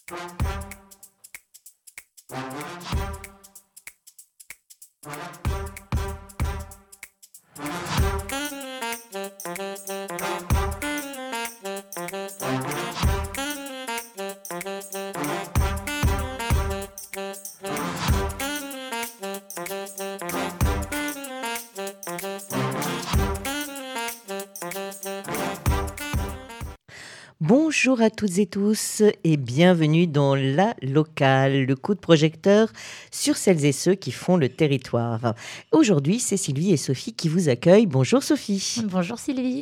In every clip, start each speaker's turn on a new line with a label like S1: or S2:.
S1: Bonjour à toutes et tous et bienvenue dans La Locale, le coup de projecteur sur celles et ceux qui font le territoire. Aujourd'hui, c'est Sylvie et Sophie qui vous accueillent. Bonjour Sophie.
S2: Bonjour Sylvie.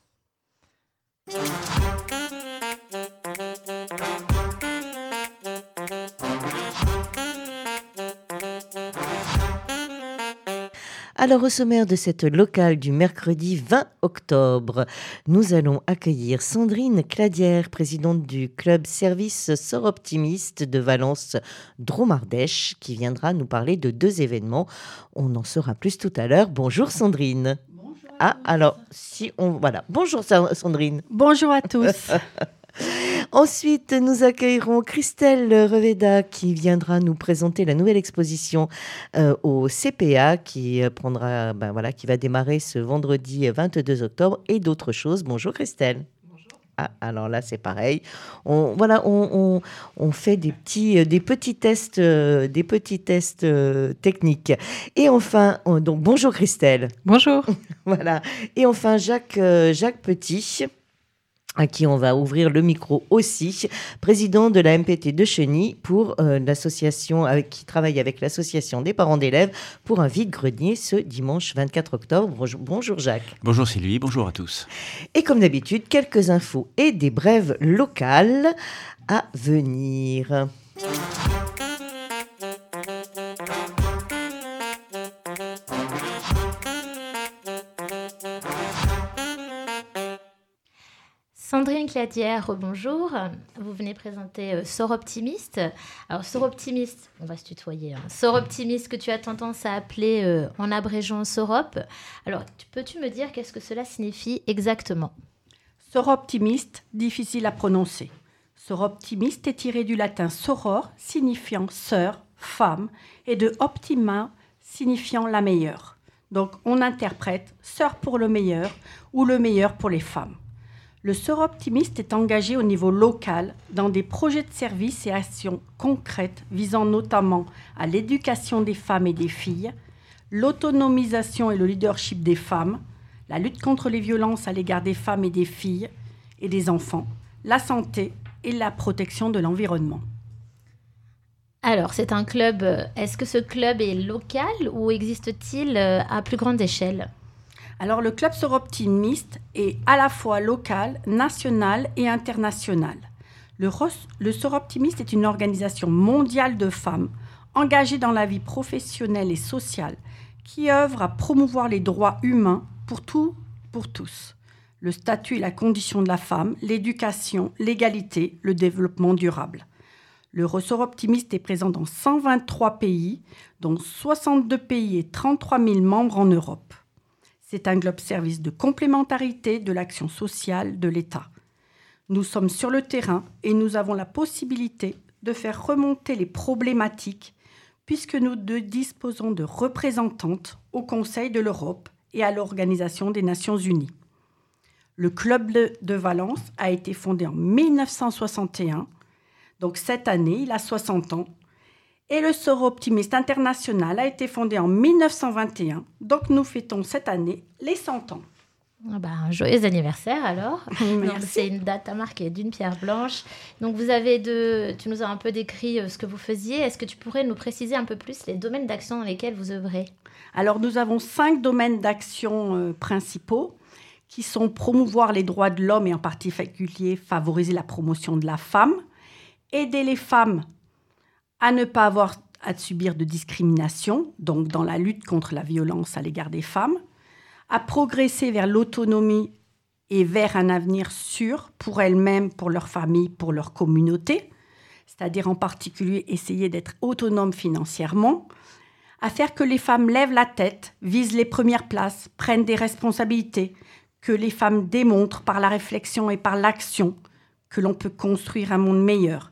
S1: Alors au sommaire de cette locale du mercredi 20 octobre, nous allons accueillir Sandrine Cladière, présidente du club service Sort Optimiste de Valence-Dromardèche, qui viendra nous parler de 2 événements. On en saura plus tout à l'heure. Bonjour Sandrine.
S3: Bonjour.
S1: Alors voilà. Bonjour Sandrine.
S3: Bonjour à tous.
S1: Ensuite, nous accueillerons Christelle Reveda qui viendra nous présenter la nouvelle exposition au CPA qui va démarrer ce vendredi 22 octobre et d'autres choses. Bonjour Christelle.
S3: Bonjour.
S1: Alors là, c'est pareil. On fait des petits tests techniques. Et enfin, donc bonjour Christelle.
S3: Bonjour.
S1: Voilà. Et enfin Jacques Petit, à qui on va ouvrir le micro aussi, président de la MPT de Cheny pour l'association qui travaille avec l'association des parents d'élèves pour un vide-grenier ce dimanche 24 octobre. Bonjour Jacques.
S4: Bonjour Sylvie, bonjour à tous.
S1: Et comme d'habitude, quelques infos et des brèves locales à venir.
S2: Sandrine Cladière, bonjour. Vous venez présenter Sort Optimiste. Alors Sort Optimiste, on va se tutoyer. Sort Optimiste que tu as tendance à appeler en abrégeant Sorop. Alors peux-tu me dire qu'est-ce que cela signifie exactement ?
S3: Sort Optimiste, difficile à prononcer. Sort Optimiste est tiré du latin soror, signifiant sœur, femme, et de optima, signifiant la meilleure. Donc on interprète sœur pour le meilleur ou le meilleur pour les femmes. Le Sort Optimiste est engagé au niveau local dans des projets de services et actions concrètes visant notamment à l'éducation des femmes et des filles, l'autonomisation et le leadership des femmes, la lutte contre les violences à l'égard des femmes et des filles et des enfants, la santé et la protection de l'environnement.
S2: Alors, c'est un club. Est-ce que ce club est local ou existe-t-il à plus grande échelle ?
S3: Alors, le Club Sort Optimiste est à la fois local, national et international. Le Sort Optimiste est une organisation mondiale de femmes engagées dans la vie professionnelle et sociale qui œuvre à promouvoir les droits humains pour tous. Le statut et la condition de la femme, l'éducation, l'égalité, le développement durable. Le Sort Optimiste est présent dans 123 pays, dont 62 pays et 33 000 membres en Europe. C'est un club service de complémentarité de l'action sociale de l'État. Nous sommes sur le terrain et nous avons la possibilité de faire remonter les problématiques puisque nous disposons de représentantes au Conseil de l'Europe et à l'Organisation des Nations Unies. Le club de Valence a été fondé en 1961, donc cette année, il a 60 ans. Et le Sort Optimiste International a été fondé en 1921. Donc, nous fêtons cette année les 100 ans.
S2: Joyeux anniversaire alors.
S3: Merci.
S2: Donc, c'est une date à marquer d'une pierre blanche. Donc, tu nous as un peu décrit ce que vous faisiez. Est-ce que tu pourrais nous préciser un peu plus les domaines d'action dans lesquels vous œuvrez ?
S3: Alors, nous avons 5 domaines d'action principaux qui sont promouvoir les droits de l'homme et en particulier favoriser la promotion de la femme, aider les femmes à ne pas avoir à subir de discrimination, donc dans la lutte contre la violence à l'égard des femmes, à progresser vers l'autonomie et vers un avenir sûr pour elles-mêmes, pour leur famille, pour leur communauté, c'est-à-dire en particulier essayer d'être autonomes financièrement, à faire que les femmes lèvent la tête, visent les premières places, prennent des responsabilités, que les femmes démontrent par la réflexion et par l'action que l'on peut construire un monde meilleur,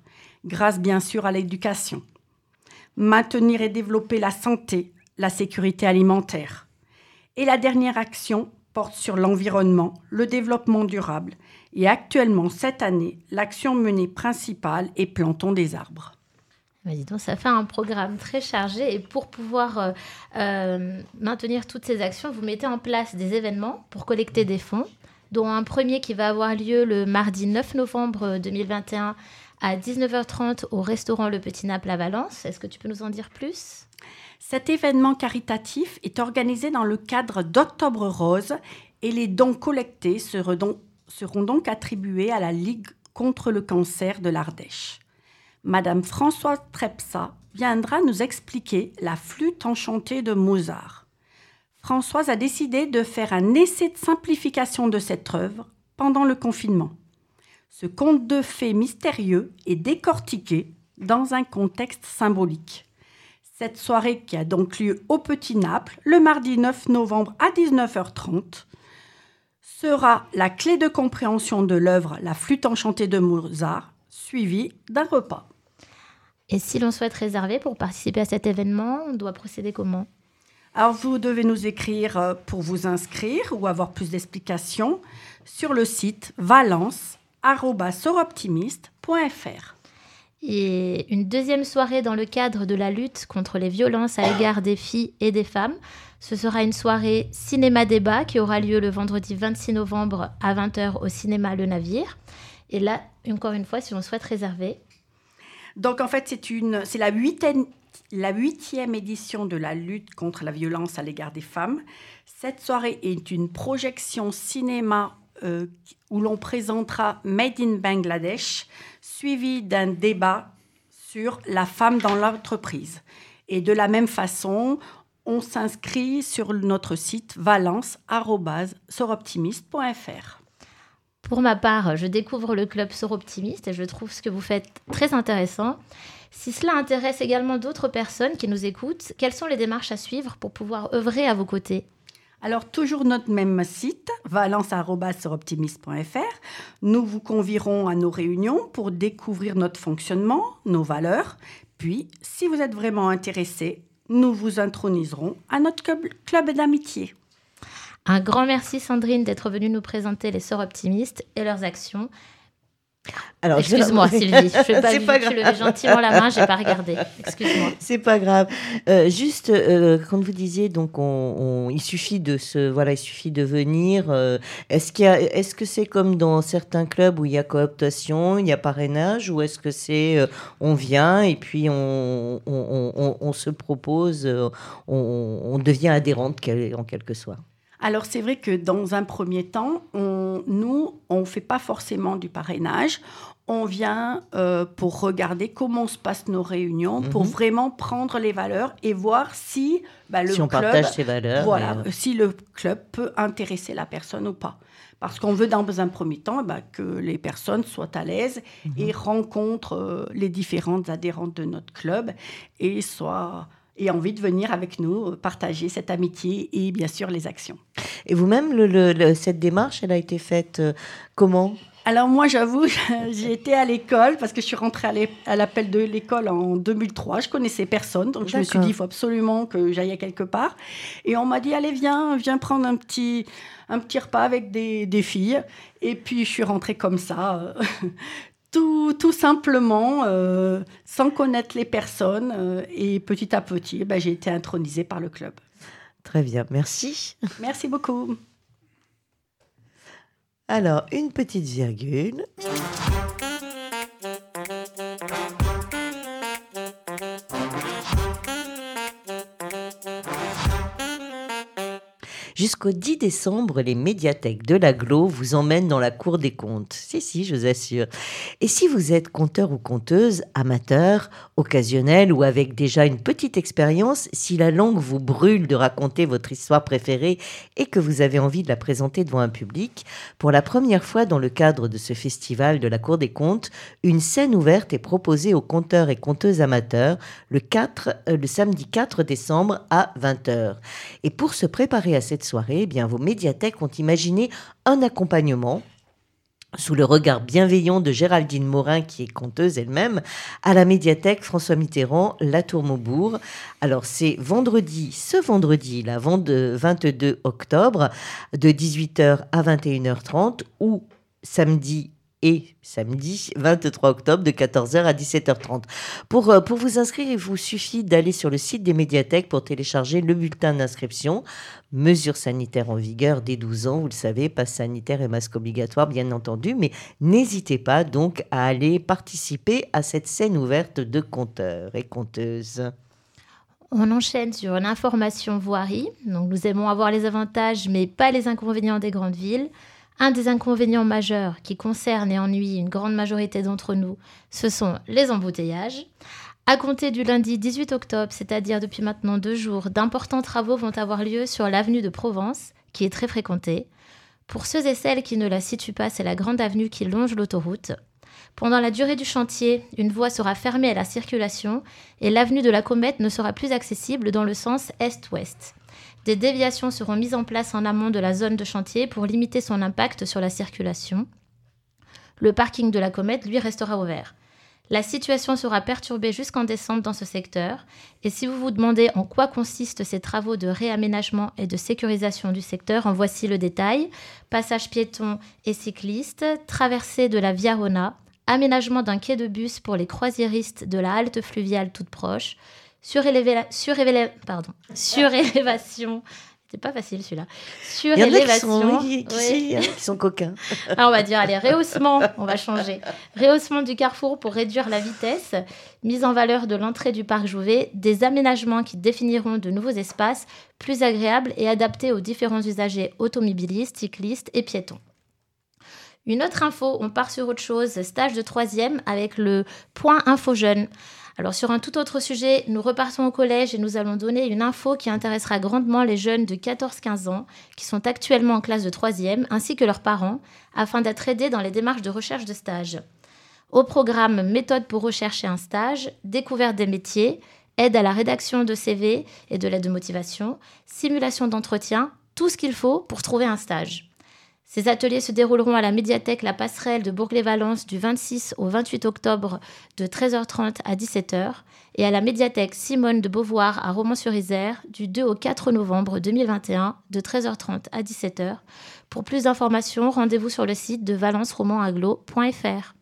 S3: grâce bien sûr à l'éducation. Maintenir et développer la santé, la sécurité alimentaire. Et la dernière action porte sur l'environnement, le développement durable. Et actuellement, cette année, l'action menée principale est plantons des arbres.
S2: Dis donc, ça fait un programme très chargé et pour pouvoir maintenir toutes ces actions, vous mettez en place des événements pour collecter des fonds, dont un premier qui va avoir lieu le mardi 9 novembre 2021 à 19h30 au restaurant Le Petit Naples à Valence. Est-ce que tu peux nous en dire plus ?
S3: Cet événement caritatif est organisé dans le cadre d'Octobre Rose et les dons collectés seront donc attribués à la Ligue contre le cancer de l'Ardèche. Madame Françoise Trepsa viendra nous expliquer la flûte enchantée de Mozart. Françoise a décidé de faire un essai de simplification de cette œuvre pendant le confinement. Ce conte de fées mystérieux est décortiqué dans un contexte symbolique. Cette soirée qui a donc lieu au Petit Naples le mardi 9 novembre à 19h30 sera la clé de compréhension de l'œuvre La flûte enchantée de Mozart, suivie d'un repas.
S2: Et si l'on souhaite réserver pour participer à cet événement, on doit procéder comment ?
S3: Alors, vous devez nous écrire pour vous inscrire ou avoir plus d'explications sur le site valence@soroptimiste.fr.
S2: Et une deuxième soirée dans le cadre de la lutte contre les violences à l'égard des filles et des femmes. Ce sera une soirée cinéma-débat qui aura lieu le vendredi 26 novembre à 20h au cinéma Le Navire. Et là, encore une fois, si on souhaite réserver.
S3: Donc, en fait, c'est la huitième édition de la lutte contre la violence à l'égard des femmes. Cette soirée est une projection cinéma où l'on présentera Made in Bangladesh, suivi d'un débat sur la femme dans l'entreprise. Et de la même façon, on s'inscrit sur notre site valence@soroptimiste.fr.
S2: Pour ma part, je découvre le club Soroptimiste et je trouve ce que vous faites très intéressant. Si cela intéresse également d'autres personnes qui nous écoutent, quelles sont les démarches à suivre pour pouvoir œuvrer à vos côtés ?
S3: Alors, toujours notre même site, valence@soroptimiste.fr. Nous vous convierons à nos réunions pour découvrir notre fonctionnement, nos valeurs. Puis, si vous êtes vraiment intéressé, nous vous introniserons à notre club d'amitié.
S2: Un grand merci Sandrine d'être venue nous présenter les Soroptimistes et leurs actions. Alors, excuse-moi Sylvie, je ne sais pas, tu levais gentiment la main, je n'ai pas regardé. Excuse-moi.
S1: C'est pas grave. Juste, quand vous disiez, donc, il suffit de venir. Est-ce que c'est comme dans certains clubs où il y a cooptation, il y a parrainage, ou est-ce que c'est on vient et puis on se propose, on devient adhérente en quelque sorte?
S3: Alors, c'est vrai que dans un premier temps, on ne fait pas forcément du parrainage. On vient pour regarder comment se passent nos réunions, pour vraiment prendre les valeurs et voir si
S1: on partage ces valeurs.
S3: Voilà, si le club peut intéresser la personne ou pas. Parce qu'on veut, dans un premier temps, que les personnes soient à l'aise et rencontrent les différentes adhérentes de notre club et aient envie de venir avec nous partager cette amitié et bien sûr les actions.
S1: Et vous-même, cette démarche, elle a été faite comment ?
S3: Alors moi, j'avoue, j'ai été à l'école parce que je suis rentrée à l'appel de l'école en 2003. Je connaissais personne, donc je me suis dit, il faut absolument que j'aille quelque part. Et on m'a dit, allez, viens prendre un petit repas avec des filles. Et puis, je suis rentrée comme ça, tout simplement, sans connaître les personnes. Et petit à petit, j'ai été intronisée par le club.
S1: Très bien, merci.
S3: Merci beaucoup.
S1: Alors, une petite virgule. Jusqu'au 10 décembre, les médiathèques de l'Agglo vous emmènent dans la cour des contes. Si, je vous assure. Et si vous êtes conteur ou conteuse, amateur, occasionnel ou avec déjà une petite expérience, si la langue vous brûle de raconter votre histoire préférée et que vous avez envie de la présenter devant un public, pour la première fois dans le cadre de ce festival de la cour des contes, une scène ouverte est proposée aux conteurs et conteuses amateurs le samedi 4 décembre à 20h. Et pour se préparer à cette soirée, vos médiathèques ont imaginé un accompagnement sous le regard bienveillant de Géraldine Morin, qui est conteuse elle-même, à la médiathèque François Mitterrand, La Tour-Maubourg. Alors, c'est ce vendredi, la 22 octobre, de 18h à 21h30, ou samedi 23 octobre, de 14h à 17h30. Pour vous inscrire, il vous suffit d'aller sur le site des médiathèques pour télécharger le bulletin d'inscription. Mesures sanitaires en vigueur dès 12 ans, vous le savez, passe sanitaire et masque obligatoire, bien entendu, mais n'hésitez pas donc à aller participer à cette scène ouverte de conteurs et conteuses.
S2: On enchaîne sur l'information voirie. Donc, nous aimons avoir les avantages, mais pas les inconvénients des grandes villes. Un des inconvénients majeurs qui concerne et ennuie une grande majorité d'entre nous, ce sont les embouteillages. À compter du lundi 18 octobre, c'est-à-dire depuis maintenant 2 jours, d'importants travaux vont avoir lieu sur l'avenue de Provence, qui est très fréquentée. Pour ceux et celles qui ne la situent pas, c'est la grande avenue qui longe l'autoroute. Pendant la durée du chantier, une voie sera fermée à la circulation et l'avenue de la Comète ne sera plus accessible dans le sens est-ouest. Des déviations seront mises en place en amont de la zone de chantier pour limiter son impact sur la circulation. Le parking de la Comète, lui, restera ouvert. La situation sera perturbée jusqu'en décembre dans ce secteur. Et si vous vous demandez en quoi consistent ces travaux de réaménagement et de sécurisation du secteur, en voici le détail. Passage piétons et cyclistes, traversée de la Via Rona, aménagement d'un quai de bus pour les croisiéristes de la halte fluviale toute proche, surélévation. C'est pas facile celui-là.
S1: Surélévation. Il y en a qui sont coquins.
S2: Alors on va dire, allez, rehaussement, on va changer. Rehaussement du carrefour pour réduire la vitesse, mise en valeur de l'entrée du parc Jouvet, des aménagements qui définiront de nouveaux espaces plus agréables et adaptés aux différents usagers automobilistes, cyclistes et piétons. Une autre info, on part sur autre chose, stage de 3e avec le point info jeune. Alors sur un tout autre sujet, nous repartons au collège et nous allons donner une info qui intéressera grandement les jeunes de 14-15 ans qui sont actuellement en classe de 3e ainsi que leurs parents afin d'être aidés dans les démarches de recherche de stage. Au programme méthode pour rechercher un stage, découverte des métiers, aide à la rédaction de CV et de l'aide de motivation, simulation d'entretien, tout ce qu'il faut pour trouver un stage. Ces ateliers se dérouleront à la médiathèque La Passerelle de Bourg-les-Valences du 26 au 28 octobre de 13h30 à 17h et à la médiathèque Simone de Beauvoir à Romans-sur-Isère du 2 au 4 novembre 2021 de 13h30 à 17h. Pour plus d'informations, rendez-vous sur le site de valenceromansagglo.fr.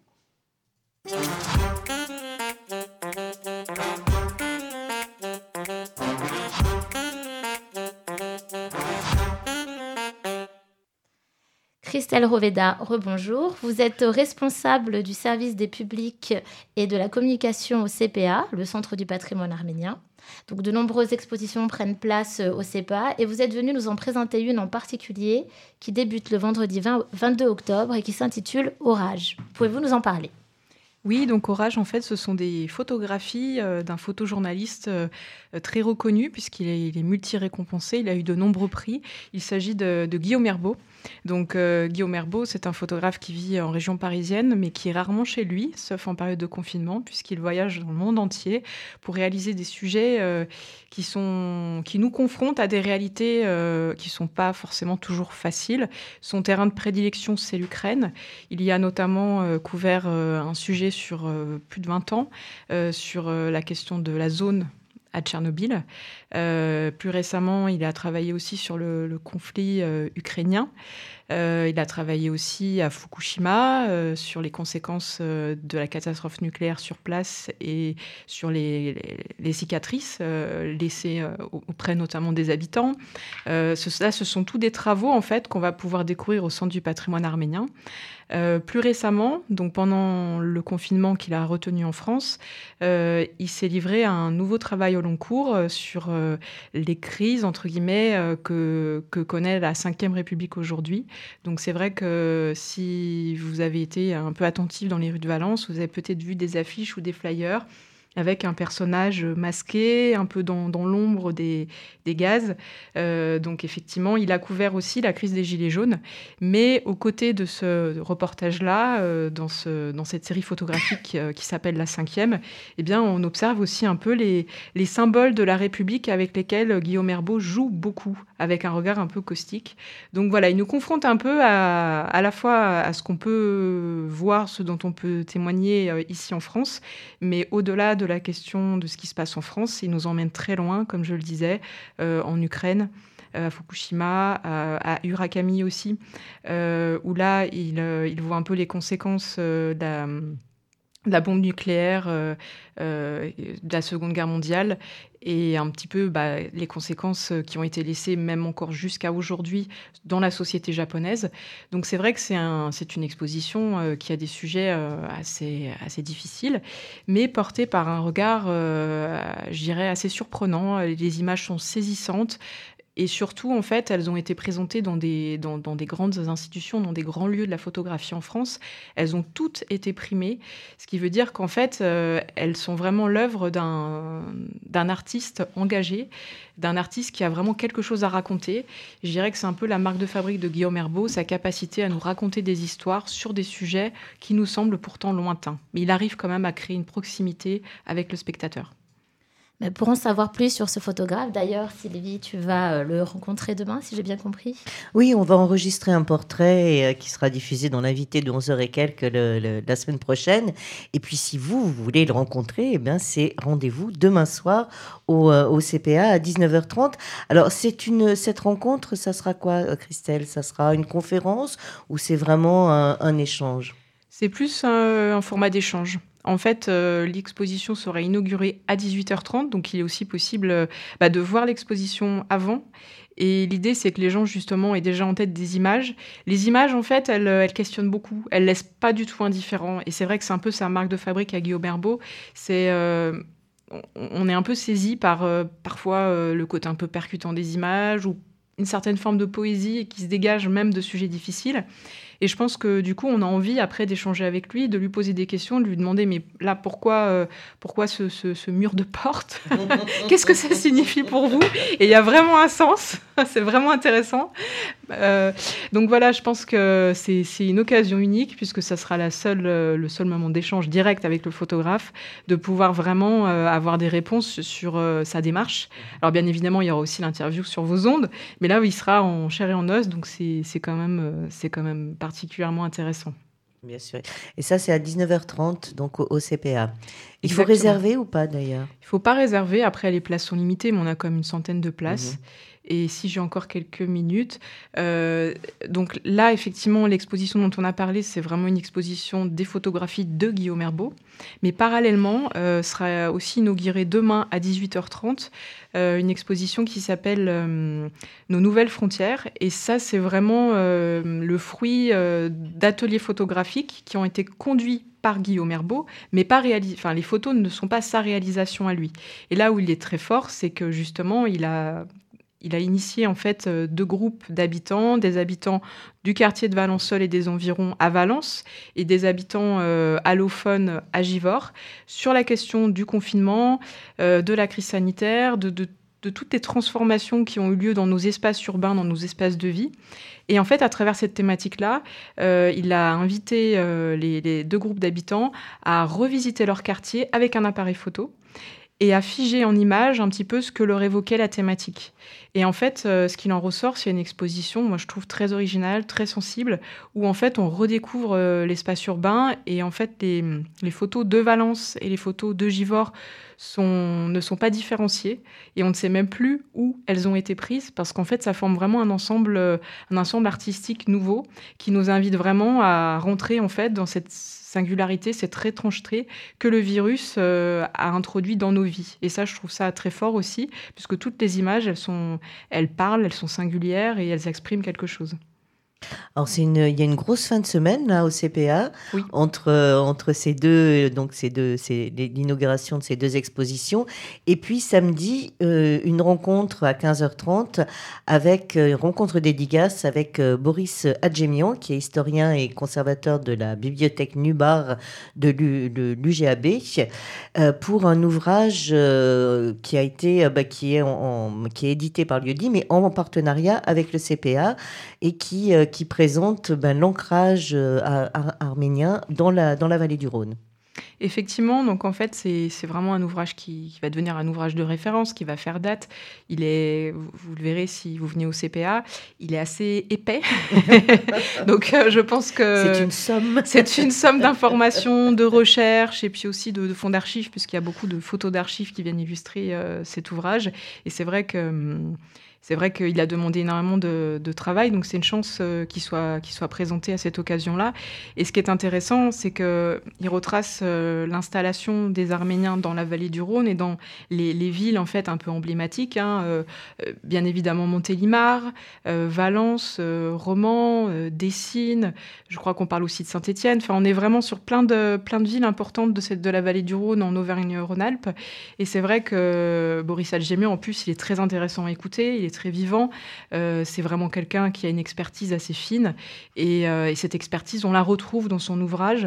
S2: Christelle Roveda, rebonjour. Vous êtes responsable du service des publics et de la communication au CPA, le Centre du patrimoine arménien. Donc, de nombreuses expositions prennent place au CPA et vous êtes venu nous en présenter une en particulier qui débute le vendredi 22 octobre et qui s'intitule Orage. Pouvez-vous nous en parler ?
S4: Oui, donc Orage, en fait, ce sont des photographies d'un photojournaliste très reconnu puisqu'il est multi-récompensé. Il a eu de nombreux prix. Il s'agit de Guillaume Herbeau. Donc Guillaume Herbeau, c'est un photographe qui vit en région parisienne, mais qui est rarement chez lui, sauf en période de confinement, puisqu'il voyage dans le monde entier pour réaliser des sujets qui nous confrontent à des réalités qui ne sont pas forcément toujours faciles. Son terrain de prédilection, c'est l'Ukraine. Il y a notamment couvert un sujet sur plus de 20 ans, sur la question de la zone à Tchernobyl. Plus récemment, il a travaillé aussi sur le conflit ukrainien. Il a travaillé aussi à Fukushima sur les conséquences de la catastrophe nucléaire sur place et sur les cicatrices laissées auprès notamment des habitants. Ce sont tous des travaux en fait qu'on va pouvoir découvrir au Centre du patrimoine arménien. Plus récemment, donc pendant le confinement qu'il a retenu en France, il s'est livré à un nouveau travail au long cours sur les crises, entre guillemets, que connaît la Ve République aujourd'hui. Donc c'est vrai que si vous avez été un peu attentif dans les rues de Valence, vous avez peut-être vu des affiches ou des flyers avec un personnage masqué, un peu dans l'ombre des gaz. Donc effectivement, il a couvert aussi la crise des Gilets jaunes. Mais aux côtés de ce reportage-là, dans cette série photographique qui s'appelle La Cinquième, eh bien, on observe aussi un peu les symboles de la République avec lesquels Guillaume Herbault joue beaucoup, avec un regard un peu caustique. Donc voilà, il nous confronte un peu à la fois à ce qu'on peut voir, ce dont on peut témoigner ici en France, mais au-delà de la question de ce qui se passe en France, il nous emmène très loin, comme je le disais, en Ukraine, à Fukushima, à Urakami aussi, où là, il voit un peu les conséquences de la bombe nucléaire de la Seconde Guerre mondiale et un petit peu les conséquences qui ont été laissées même encore jusqu'à aujourd'hui dans la société japonaise. Donc c'est vrai que c'est une exposition qui a des sujets assez difficiles, mais portés par un regard, je dirais, assez surprenant. Les images sont saisissantes. Et surtout, en fait, elles ont été présentées dans des grandes institutions, dans des grands lieux de la photographie en France. Elles ont toutes été primées, ce qui veut dire qu'en fait, elles sont vraiment l'œuvre d'un artiste engagé, d'un artiste qui a vraiment quelque chose à raconter. Je dirais que c'est un peu la marque de fabrique de Guillaume Herbault, sa capacité à nous raconter des histoires sur des sujets qui nous semblent pourtant lointains. Mais il arrive quand même à créer une proximité avec le spectateur.
S2: Mais pour en savoir plus sur ce photographe, d'ailleurs, Sylvie, tu vas le rencontrer demain, si j'ai bien compris.
S1: Oui, on va enregistrer un portrait qui sera diffusé dans l'invité de 11h et quelques la semaine prochaine. Et puis, si vous voulez le rencontrer, eh bien, c'est rendez-vous demain soir au CPA à 19h30. Alors, cette rencontre, ça sera quoi, Christelle? Ça sera une conférence ou c'est vraiment un échange?
S4: C'est plus un format d'échange. En fait, l'exposition sera inaugurée à 18h30, donc il est aussi possible de voir l'exposition avant. Et l'idée, c'est que les gens, justement, aient déjà en tête des images. Les images, en fait, elles questionnent beaucoup. Elles ne laissent pas du tout indifférent. Et c'est vrai que c'est un peu sa marque de fabrique à Guillaume Herbault. On est un peu saisi par, parfois, le côté un peu percutant des images ou une certaine forme de poésie qui se dégage même de sujets difficiles. Et je pense que du coup, on a envie après d'échanger avec lui, de lui poser des questions, de lui demander mais là, pourquoi ce mur de porte? Qu'est-ce que ça signifie pour vous? Et il y a vraiment un sens, c'est vraiment intéressant. Donc voilà, je pense que c'est une occasion unique puisque ça sera le seul moment d'échange direct avec le photographe, de pouvoir vraiment avoir des réponses sur sa démarche. Alors bien évidemment, il y aura aussi l'interview sur vos ondes, mais là, il sera en chair et en os, donc c'est quand même particulièrement intéressant.
S1: Bien sûr. Et ça, c'est à 19h30, donc au CPA. Il
S4: Exactement.
S1: faut réserver ou pas, d'ailleurs?
S4: Il ne faut pas réserver. Après, les places sont limitées, mais on a comme une centaine de places. Et si j'ai encore quelques minutes... donc là, effectivement, l'exposition dont on a parlé, c'est vraiment une exposition des photographies de Guillaume Herbault. Mais parallèlement, sera aussi inaugurée demain à 18h30 une exposition qui s'appelle Nos nouvelles frontières. Et ça, c'est vraiment le fruit d'ateliers photographiques qui ont été conduits par Guillaume Herbault, mais les photos ne sont pas sa réalisation à lui. Et là où il est très fort, c'est que justement, il a initié en fait 2 groupes d'habitants, des habitants du quartier de Valençol et des environs à Valence, et des habitants allophones à Givors, sur la question du confinement, de la crise sanitaire, de toutes les transformations qui ont eu lieu dans nos espaces urbains, dans nos espaces de vie. Et en fait, à travers cette thématique-là, il a invité les 2 groupes d'habitants à revisiter leur quartier avec un appareil photo et à figer en image un petit peu ce que leur évoquait la thématique. Et en fait, ce qu'il en ressort, c'est une exposition, moi je trouve très originale, très sensible, où en fait on redécouvre l'espace urbain, et en fait les photos de Valence et les photos de Givors ne sont pas différenciées, et on ne sait même plus où elles ont été prises, parce qu'en fait ça forme vraiment un ensemble artistique nouveau qui nous invite vraiment à rentrer en fait dans cette singularité, cette étrangeté que le virus a introduit dans nos vies. Et ça, je trouve ça très fort aussi, puisque toutes les images, elles parlent, elles sont singulières et elles expriment quelque chose.
S1: Alors il y a une grosse fin de semaine là au CPA
S4: Oui.
S1: entre ces deux, c'est l'inauguration de ces deux expositions. Et puis samedi, une rencontre à 15h30 avec une rencontre dédicace avec Boris Adjemian, qui est historien et conservateur de la bibliothèque Nubar de l'UGAB, pour un ouvrage qui a été qui est édité par Lieu-dit, mais en partenariat avec le CPA et qui présente l'ancrage arménien dans la vallée du Rhône.
S4: Effectivement, donc en fait, c'est vraiment un ouvrage qui va devenir un ouvrage de référence, qui va faire date. Vous le verrez si vous venez au CPA, il est assez épais. Donc je pense que...
S1: C'est une somme.
S4: C'est une somme d'informations, de recherches et puis aussi de fonds d'archives, puisqu'il y a beaucoup de photos d'archives qui viennent illustrer cet ouvrage. Et c'est vrai qu'il a demandé énormément de travail, donc c'est une chance qu'il soit présenté à cette occasion-là. Et ce qui est intéressant, c'est qu'il retrace l'installation des Arméniens dans la vallée du Rhône et dans les villes en fait un peu emblématiques, bien évidemment Montélimar, Valence, Romans, Dessines. Je crois qu'on parle aussi de Saint-Étienne. Enfin, on est vraiment sur plein de villes importantes de la vallée du Rhône en Auvergne-Rhône-Alpes. Et c'est vrai que Boris Adjemian, en plus, il est très intéressant à écouter. Il est très vivant. C'est vraiment quelqu'un qui a une expertise assez fine. Et cette expertise, on la retrouve dans son ouvrage.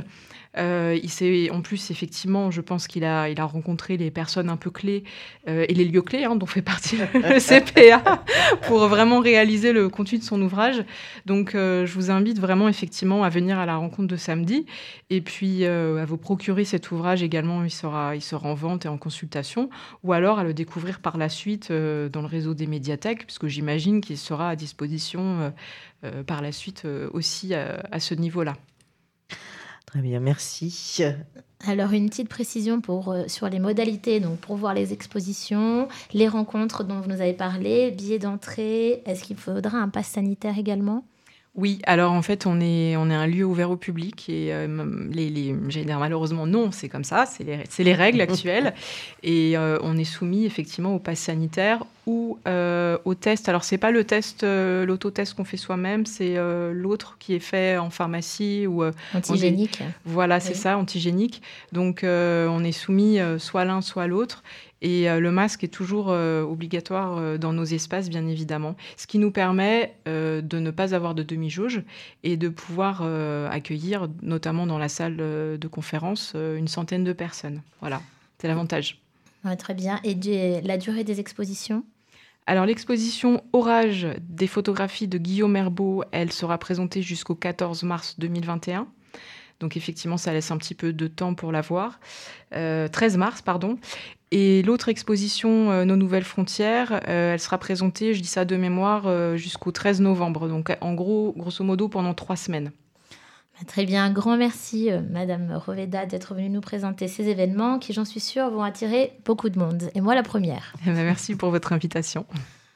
S4: En plus, effectivement, je pense qu'il a rencontré les personnes un peu clés et les lieux clés dont fait partie le CPA pour vraiment réaliser le contenu de son ouvrage. Donc, je vous invite vraiment effectivement à venir à la rencontre de samedi et puis à vous procurer cet ouvrage également. Il sera en vente et en consultation ou alors à le découvrir par la suite dans le réseau des médiathèques puisque j'imagine qu'il sera à disposition par la suite aussi à ce niveau-là.
S1: Très bien, merci.
S2: Alors, une petite précision sur les modalités, donc pour voir les expositions, les rencontres dont vous nous avez parlé, billets d'entrée, est-ce qu'il faudra un pass sanitaire également ?
S4: Oui, alors en fait, on est un lieu ouvert au public et j'allais dire malheureusement non, c'est comme ça, c'est les règles actuelles et on est soumis effectivement au pass sanitaire ou au test. Alors c'est pas le test, l'autotest qu'on fait soi-même, c'est l'autre qui est fait en pharmacie ou
S2: antigénique.
S4: Voilà, c'est ça, antigénique. Donc on est soumis soit l'un soit l'autre. Et le masque est toujours obligatoire dans nos espaces, bien évidemment. Ce qui nous permet de ne pas avoir de demi-jauge et de pouvoir accueillir, notamment dans la salle de conférence, une centaine de personnes. Voilà, c'est l'avantage.
S2: Ouais, très bien. Et la durée des expositions ?
S4: Alors, l'exposition Orage des photographies de Guillaume Herbeau, elle sera présentée jusqu'au 14 mars 2021. Donc, effectivement, ça laisse un petit peu de temps pour la voir. 13 mars, pardon. Et l'autre exposition, Nos Nouvelles Frontières, elle sera présentée, je dis ça de mémoire, jusqu'au 13 novembre. Donc, en gros, grosso modo, pendant 3 semaines.
S2: Très bien, un grand merci, Madame Roveda, d'être venue nous présenter ces événements qui, j'en suis sûre, vont attirer beaucoup de monde. Et moi, la première.
S4: Merci pour votre invitation.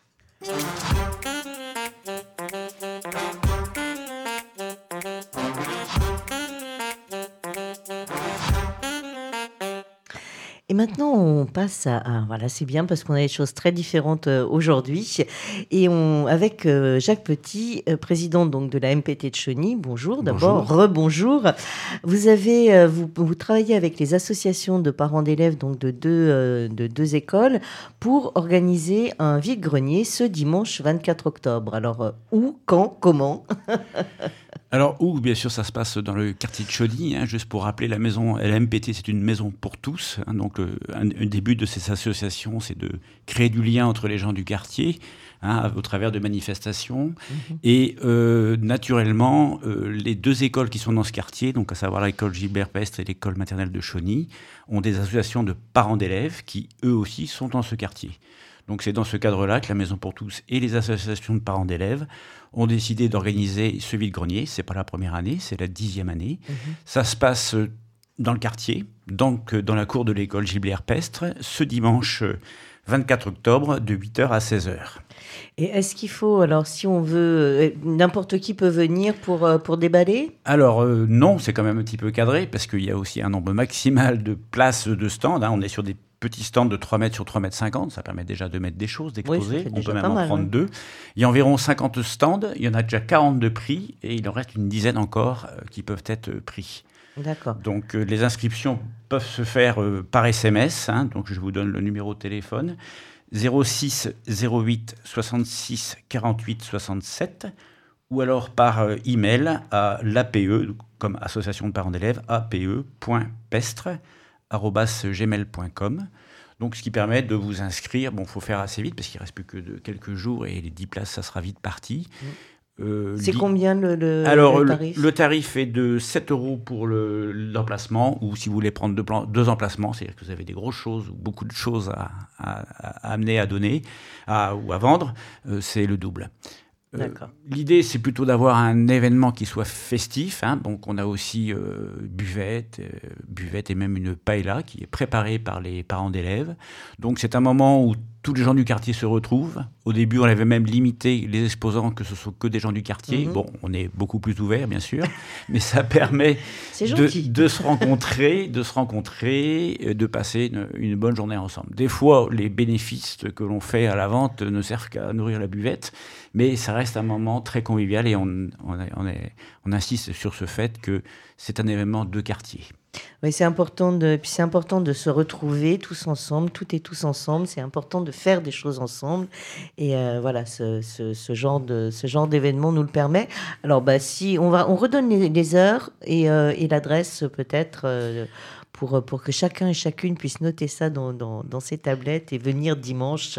S1: Et maintenant, on passe voilà, c'est bien parce qu'on a des choses très différentes aujourd'hui. Et avec Jacques Petit, président donc de la MPT de Chauny. Bonjour d'abord, rebonjour. Vous travaillez avec les associations de parents d'élèves donc de deux écoles pour organiser un vide-grenier ce dimanche 24 octobre. Alors, où, quand, comment ?
S5: Alors, bien sûr, ça se passe dans le quartier de Chauny, juste pour rappeler, la MPT, c'est une maison pour tous. Donc, un des buts de ces associations, c'est de créer du lien entre les gens du quartier, au travers de manifestations. Et naturellement, les deux écoles qui sont dans ce quartier, donc à savoir l'école Gilbert Pestre et l'école maternelle de Chauny, ont des associations de parents d'élèves qui, eux aussi, sont dans ce quartier. Donc c'est dans ce cadre-là que la Maison pour tous et les associations de parents d'élèves ont décidé d'organiser ce vide-grenier. Ce n'est pas la première année, c'est la 10e année. Ça se passe dans le quartier, donc dans la cour de l'école Gilbert Pestre, ce dimanche 24 octobre de 8h à 16h.
S1: Et est-ce qu'il faut, alors si on veut, n'importe qui peut venir pour déballer ?
S5: Alors non, c'est quand même un petit peu cadré parce qu'il y a aussi un nombre maximal de places de stands. On est sur des petit stand de 3 mètres sur 3 mètres 50, ça permet déjà de mettre des choses, d'exposer.
S1: Oui,
S5: on peut même en prendre 2. Il y a environ 50 stands, il y en a déjà 40 de pris et il en reste une dizaine encore qui peuvent être pris.
S1: D'accord.
S5: Donc les inscriptions peuvent se faire par SMS, donc je vous donne le numéro de téléphone 06 08 66 48 67 ou alors par email à l'APE, comme association de parents d'élèves, ape.pestre@gmail.com. Donc ce qui permet de vous inscrire. Bon, il faut faire assez vite parce qu'il ne reste plus que quelques jours et les 10 places, ça sera vite parti.
S1: C'est combien le tarif ?
S5: Le tarif est de 7 € pour l'emplacement, ou si vous voulez prendre 2 emplacements, c'est-à-dire que vous avez des grosses choses ou beaucoup de choses à amener, à donner ou à vendre, c'est le double. L'idée, c'est plutôt d'avoir un événement qui soit festif. Donc, on a aussi buvette et même une paella qui est préparée par les parents d'élèves. Donc, c'est un moment où tous les gens du quartier se retrouvent. Au début, on avait même limité les exposants que ce sont que des gens du quartier. Bon, on est beaucoup plus ouvert, bien sûr, mais ça permet de se rencontrer, de passer une bonne journée ensemble. Des fois, les bénéfices que l'on fait à la vente ne servent qu'à nourrir la buvette, mais ça reste un moment très convivial et on insiste sur ce fait que c'est un événement de quartier.
S1: Oui, c'est important de se retrouver tous ensemble, toutes et tous ensemble. C'est important de faire des choses ensemble. Et voilà, ce genre d'événement nous le permet. Alors, si on redonne les heures et l'adresse peut-être pour que chacun et chacune puisse noter ça dans ses tablettes et venir dimanche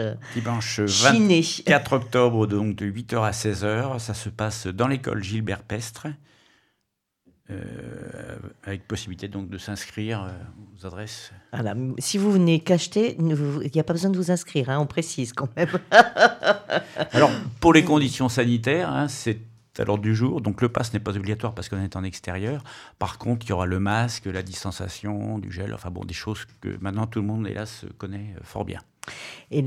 S5: 24 octobre, donc de 8h à 16h. Ça se passe dans l'école Gilbert Pestre. Avec possibilité donc de s'inscrire aux adresses.
S1: Voilà. Si vous venez qu'acheter, il n'y a pas besoin de vous inscrire, on précise quand même.
S5: Alors, pour les conditions sanitaires, c'est à l'ordre du jour. Donc, le pass n'est pas obligatoire parce qu'on est en extérieur. Par contre, il y aura le masque, la distanciation, du gel, des choses que maintenant tout le monde, hélas, connaît fort bien.
S1: Et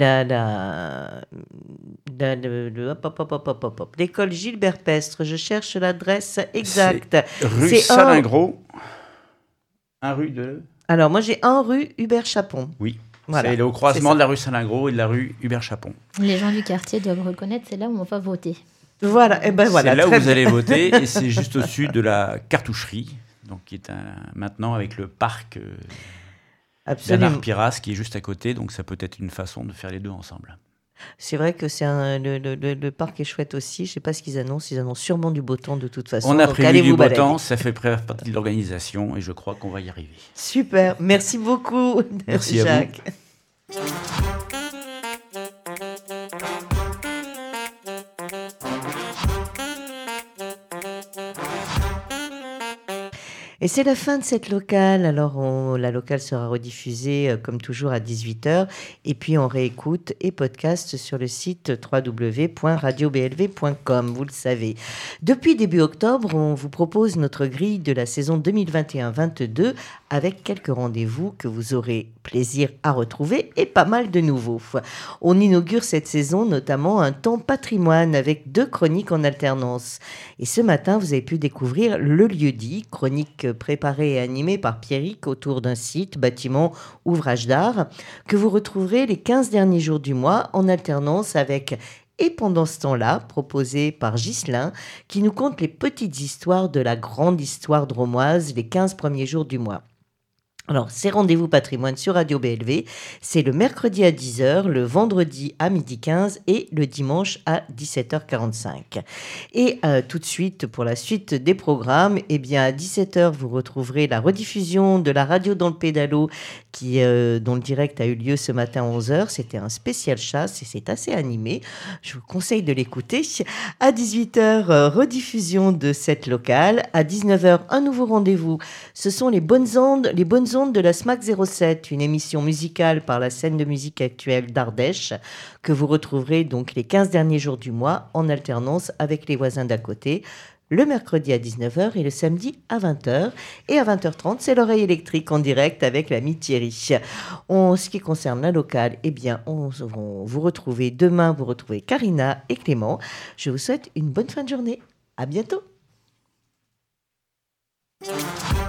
S1: l'école Gilbert Pestre, je cherche l'adresse exacte.
S5: C'est rue Salingro, rue de...
S1: Alors, moi, j'ai 1 rue Hubert Chapon.
S5: Oui, voilà. C'est au croisement de la rue Salingro et de la rue Hubert Chapon.
S2: Les gens du quartier doivent reconnaître, c'est là où on va voter.
S1: Voilà, et voilà.
S5: C'est là où vous allez voter et c'est juste au-dessus de la cartoucherie, donc qui est maintenant avec le parc... Bernard Piras qui est juste à côté, donc ça peut être une façon de faire les deux ensemble.
S1: C'est vrai que le parc est chouette aussi. Je ne sais pas ce qu'ils annoncent. Ils annoncent sûrement du beau temps de toute façon.
S5: On a prévu du beau temps, ça fait partie de l'organisation et je crois qu'on va y arriver.
S1: Super, merci beaucoup.
S5: Merci
S1: Jacques.
S5: À vous.
S1: Et c'est la fin de cette locale. Alors, la locale sera rediffusée comme toujours à 18h. Et puis, on réécoute et podcast sur le site www.radioblv.com. Vous le savez. Depuis début octobre, on vous propose notre grille de la saison 2021-22 avec quelques rendez-vous que vous aurez plaisir à retrouver et pas mal de nouveaux. On inaugure cette saison notamment un temps patrimoine avec 2 chroniques en alternance. Et ce matin, vous avez pu découvrir Le Lieu-dit, chronique préparée et animée par Pierrick autour d'un site, bâtiment, ouvrage d'art, que vous retrouverez les 15 derniers jours du mois en alternance avec Et pendant ce temps-là, proposé par Ghislain, qui nous conte les petites histoires de la grande histoire drômoise les 15 premiers jours du mois. Alors, ces rendez-vous patrimoine sur Radio BLV, c'est le mercredi à 10h, le vendredi à 12h15 et le dimanche à 17h45. Et tout de suite, pour la suite des programmes, à 17h, vous retrouverez la rediffusion de la radio dans le pédalo dont le direct a eu lieu ce matin à 11h. C'était un spécial chasse et c'est assez animé. Je vous conseille de l'écouter. À 18h, rediffusion de cette locale. À 19h, un nouveau rendez-vous. Ce sont les bonnes ondes de la SMAC 07, une émission musicale par la scène de musique actuelle d'Ardèche, que vous retrouverez donc les 15 derniers jours du mois en alternance avec les voisins d'à côté, le mercredi à 19h et le samedi à 20h. Et à 20h30, c'est l'oreille électrique en direct avec l'ami Thierry. En ce qui concerne la locale, vous retrouvez demain, vous retrouvez Karina et Clément. Je vous souhaite une bonne fin de journée. À bientôt.